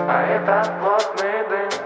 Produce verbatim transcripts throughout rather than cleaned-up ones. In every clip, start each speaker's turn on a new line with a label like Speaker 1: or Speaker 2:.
Speaker 1: А это плотный дым.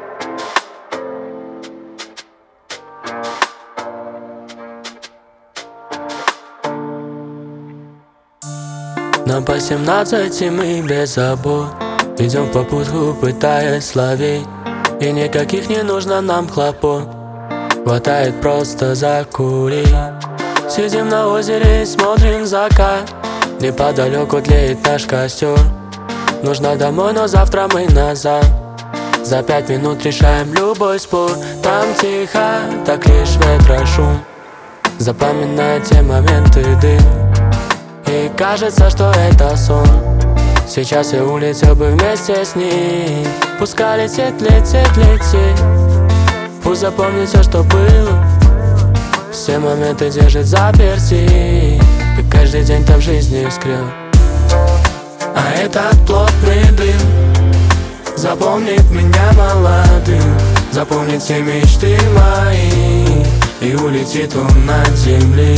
Speaker 2: Нам по семнадцать, и мы без забот идем в попутку, пытаясь ловить. И никаких не нужно нам хлопот, хватает просто закурить. Сидим на озере и смотрим закат, неподалеку тлеет наш костер. Нужно домой, но завтра мы назад. За пять минут решаем любой спор. Там тихо, так лишь ветра шум. Запоминай те моменты, дым. И кажется, что это сон. Сейчас я улетел бы вместе с ним. Пускай летит, летит, летит. Пусть запомнит все, что было. Все моменты держит заперти. И каждый день там жизни искрил. А этот плотный дым запомнит меня молодым, запомнит все мечты мои, и улетит он над земли.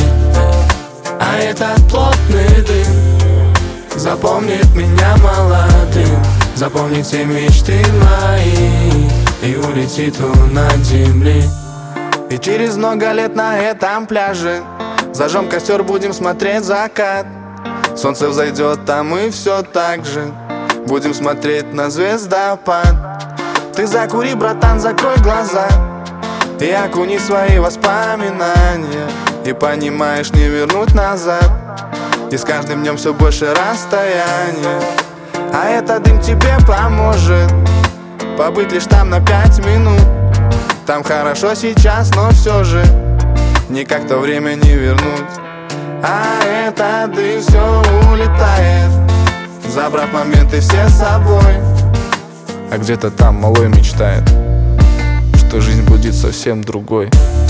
Speaker 2: А этот плотный дым запомнит меня молодым, запомнит все мечты мои, и улетит он над земли.
Speaker 3: И через много лет на этом пляже зажжем костер, будем смотреть закат. Солнце взойдет, а мы все так же будем смотреть на звездопад. Ты закури, братан, закрой глаза и окуни свои воспоминания. И понимаешь, не вернуть назад. И с каждым днем все больше расстояния. А этот дым тебе поможет побыть лишь там на пять минут. Там хорошо сейчас, но все же никак то время не вернуть. А этот дым все улетает, забрав моменты все с собой. А где-то там малой мечтает, что жизнь будет совсем другой.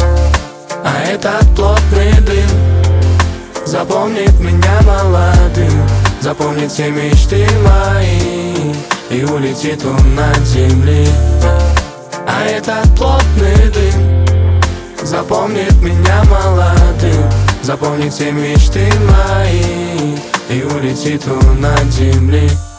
Speaker 2: А этот плотный дым запомнит меня молодым, запомнит все мечты мои, и улетит он над земли. А этот плотный дым запомнит меня молодым, запомнит все мечты мои, и улетит он над земли.